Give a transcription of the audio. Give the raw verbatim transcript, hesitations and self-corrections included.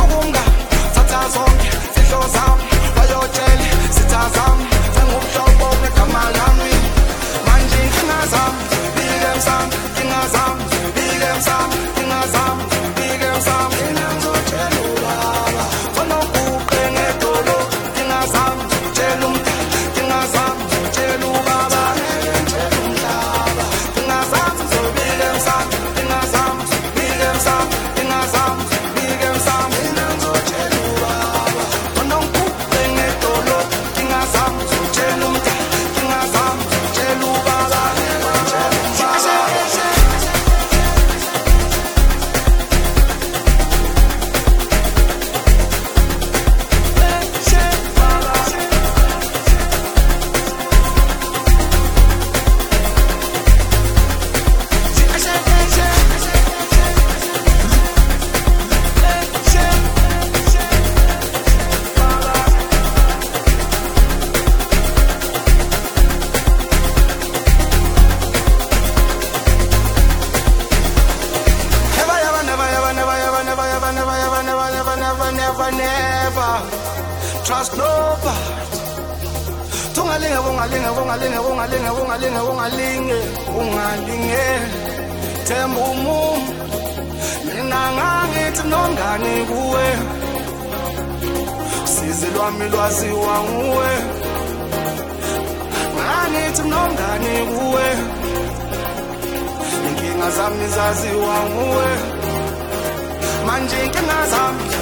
Sukunga, thatha zonke zihlo zami bayotshela sitha zami sengubuhlobo negama lami manje inkinga zami zibike msami inkinga zami zibike msami inkinga zami zibike msami mina ngizotshela ubaba khona uguqe ngedolo inkinga zami ngizotshela umdala inkinga zami ngizotshela ubaba ngitshela umhlaba inkinga zami zibike msami inkinga zami zibike msami inkinga zami zibike msami mina ngizotshela ubaba khona uguqe ngedolo inkinga zami ngizotshela umdala inkinga zami ngizotshela ubaba ngitshela trust nobody. Tungalinge, ungalinge, ungalinge, ungalinge, ungalinge, ungalinge, ungalinge. Themba umuntu. Mina ngangithi nongani kuwe. Usizi lwami lwaziwa nguwe. Ngangithi nongani kuwe. Inkinga zami zaziwa nguwe. Manje inkinga zami